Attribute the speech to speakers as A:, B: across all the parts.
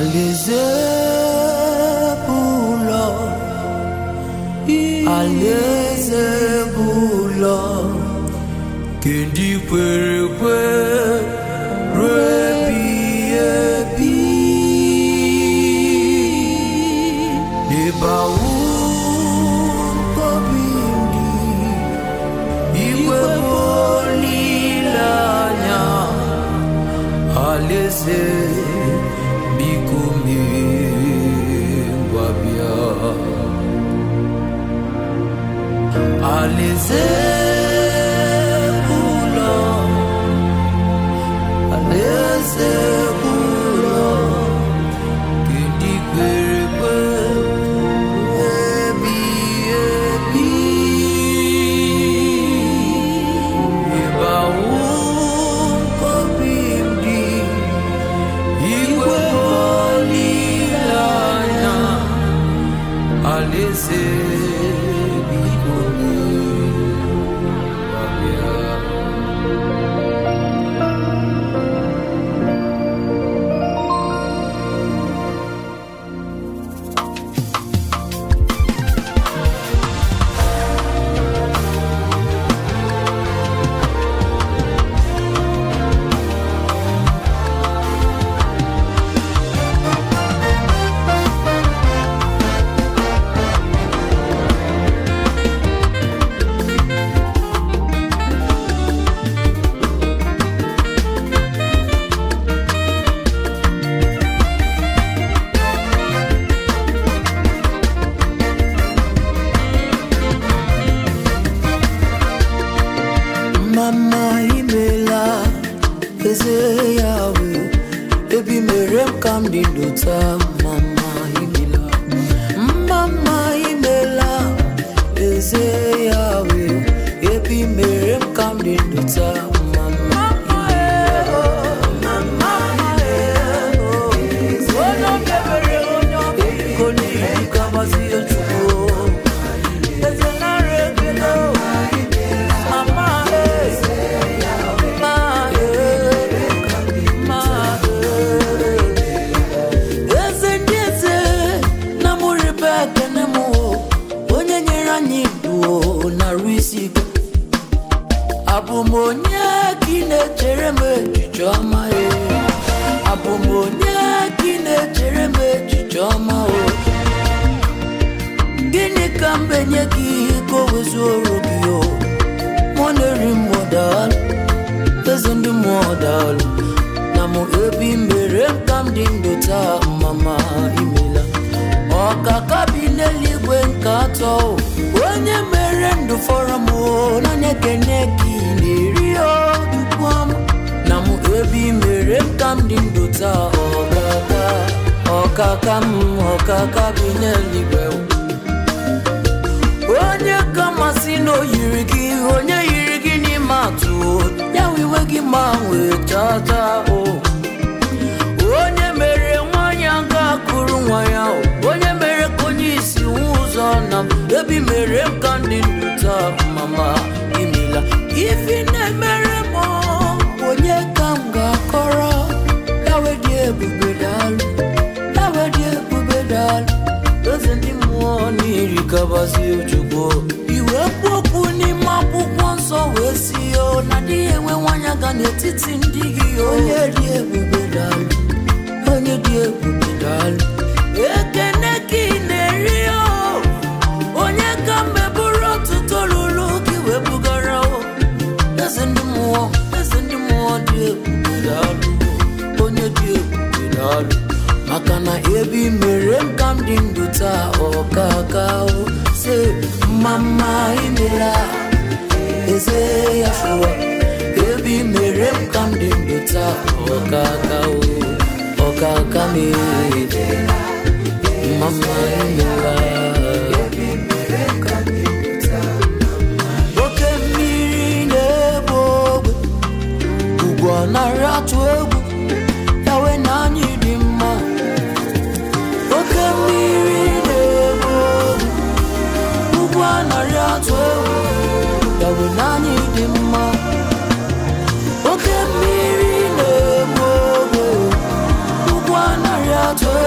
A: Alezebula kendi kwerekwe rebi ebi debawu kobindi iwe bolilanya aleze bikumi wabia Alezebula kendi kwerekwe ebi ebi ibawu kobindi igwe bolilanya aleze Mama imela eze yawe ebi merem kam dindota mama imela eze yawe ebi merem kam dindota mama Abumonye kine chereme chichoma Abumonye kine chereme chichoma Gini kambenye ki kowezoro kiyo Moneri modal Pezendi modal Namu ebi merem kam dindota mama imela Okaka bineligwe nkato Onye merendo foramo Nanye keneki nirio dukwamo Namu ebi merem kam dindota Okaka bineligwe Onye kama sino yirigi Onye yirigi ni matu Yawiwegi mawe tata Onye mere wanyanga kuru wanyao Onye mere konyisi uzona Ebi mere mkandi nduta mama imila Ifine mere mo Onye kamga koro Yawe die bubedalu Dozendi mwoni rikabasi uchugo Iwe poku ni mapuku nso wesiyo Nadie we wanyaga netiti ndigi Onye die bubedalu Ekeneki nerio Onye kambe buro tutolulu kiwe bugarao Dezendi muo die bubedalu Onye die bubedalu Makana ebi merem kam dinduta okakao Se mama imela Eze yashua Ebi merem kam dinduta okakao Okakame Mama imela Ebi merem kam dinduta Oke miri nebo Ugwa naratu egu Yawe nanyi dimma Oke miri nebo Ugwa naratu egu Yawe nanyi dimma Oke miri nebo Ugwa naratu egu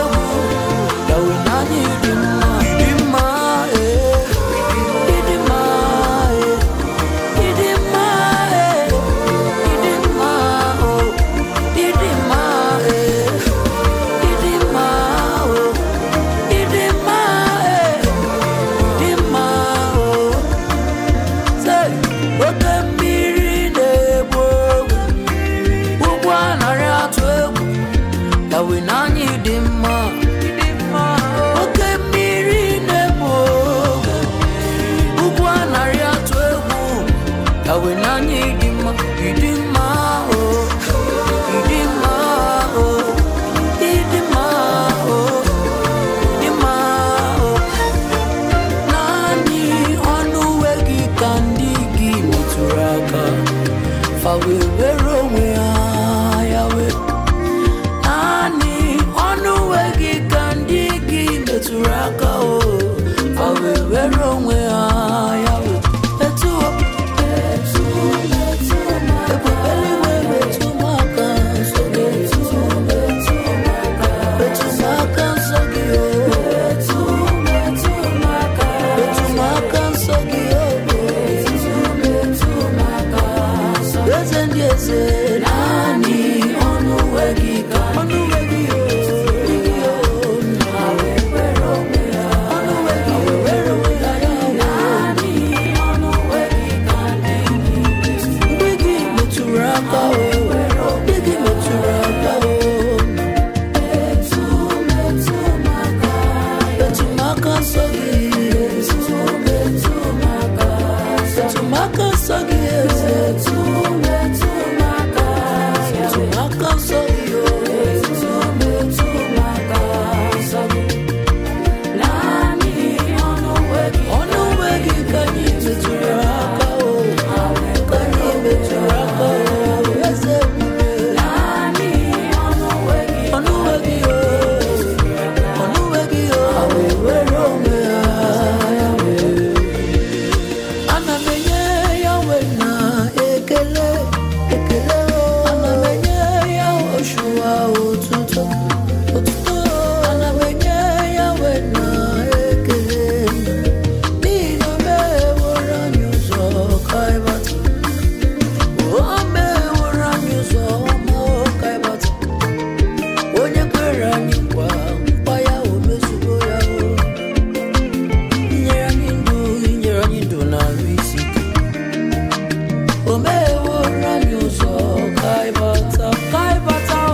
A: ka ịbata